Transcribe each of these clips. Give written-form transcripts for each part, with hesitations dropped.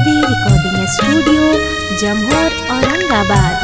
SB recording studio Jamhor Aurangabad.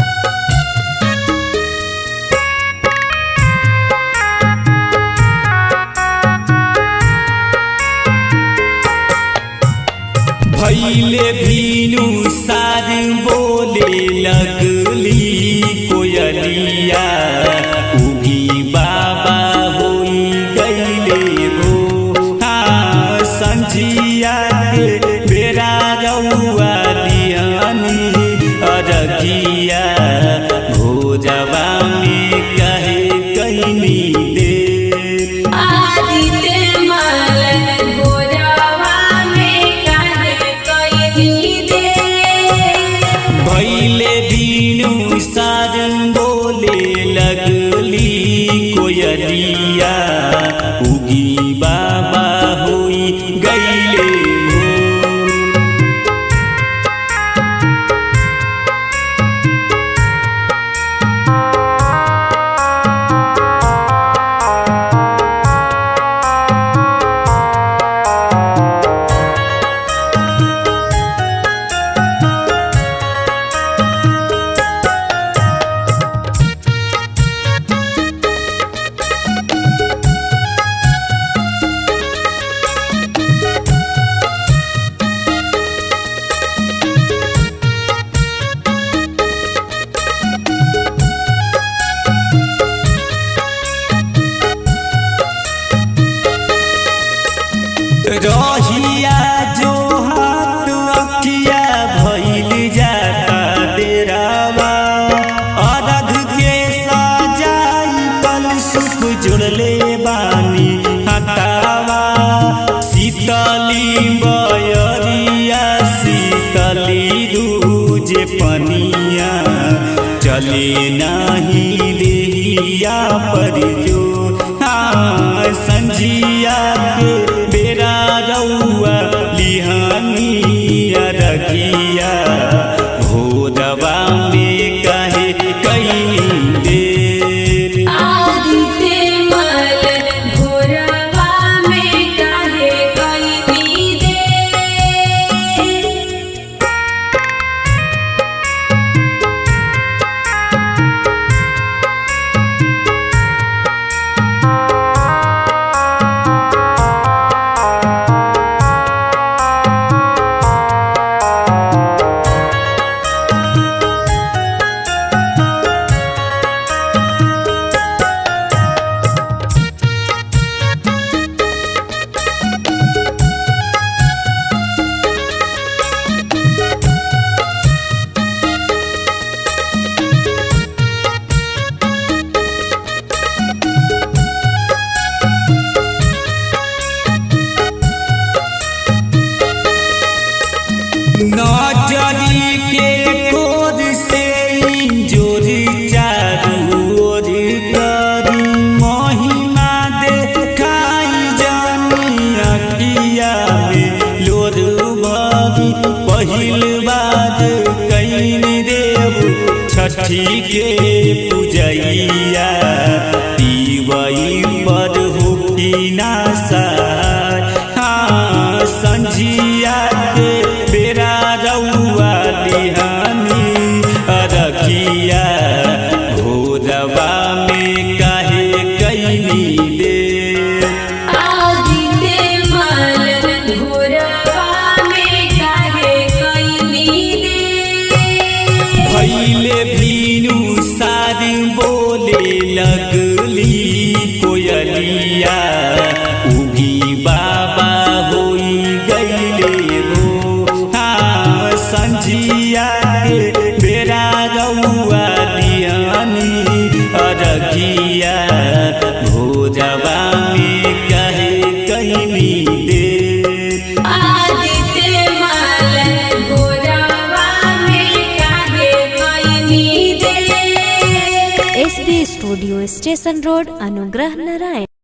भैले भीनु सार बोले लगली कोयलिया, उगी बाबा होई गईले भो। हाँ संझिया के बेरा रउआ दियानी अरगिया, भोजवा में कहे कईनी दे। भैले बीनु सार बोले लगली कोयलिया, उगी बाबा होई गईले भो। रहिया जो हाथ अखिया भइल जाता डेरावा, अरघ के सजाई कलशुप जुड़ले बानी हतावा। शीतली बयरिया शीतली दूजे पनिया, चले नाही देहिया पर जो। हाँ संझिया के बेरा रउआ लिहानी अरगिया, भोजवा में कहे कईनी दे। नजरी के कोर से जोर चारू ओर करी, महिमा देखाई जानी अखिया में लोर भरी। पहिल बार कईनी देव छठी के पूजैया, दिवई पर होकी नासा। हाँ संझिया के बेरा रउआ लिहानी अरगिया, भोजवा में काहे कईनी दे। भैले भीनु सार बोले लगली कोयलिया, उगी बाबा होई गईले भो। हाँ संझिया के बेरा रउआ दियानी अरगिया, भोजवा में कहे कईनी दे। SB studio station road Anugrah Narayan.